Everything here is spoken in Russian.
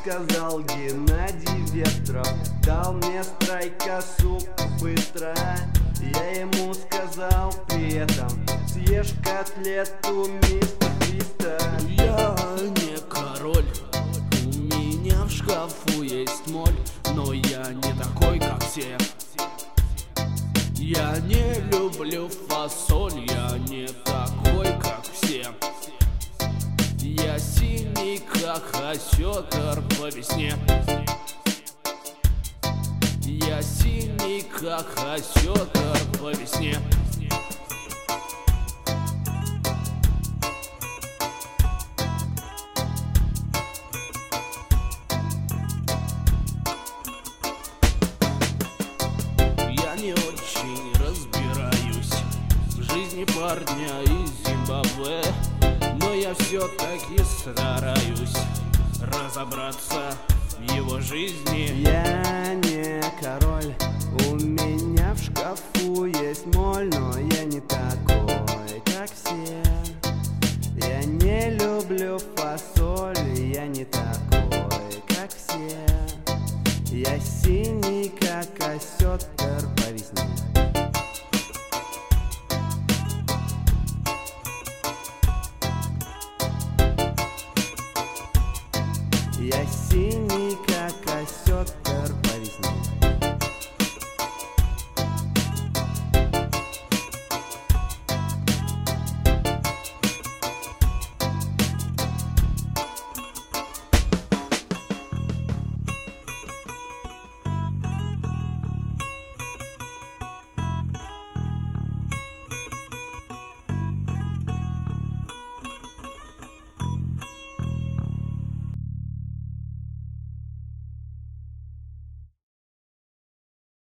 сказал Геннадий Ветров. Дал мне страйкосу быстро. Я ему сказал при этом: съешь котлету, мистер Криста. Я не король, у меня в шкафу есть моль, но я не такой, как все. Я не люблю фасоль, я не такой, как все. Я синий, как осетр по весне. Я синий, как осетр по весне. Я не очень разбираюсь в жизни парня из Зимбабве, но я все-таки стараюсь разобраться в его жизни. Я не король, у меня в шкафу есть моль, но я не такой, как все. Я не люблю фасоль, я не такой, как все. Я синий, как осетр по весне. Я синий, как осетр по весне.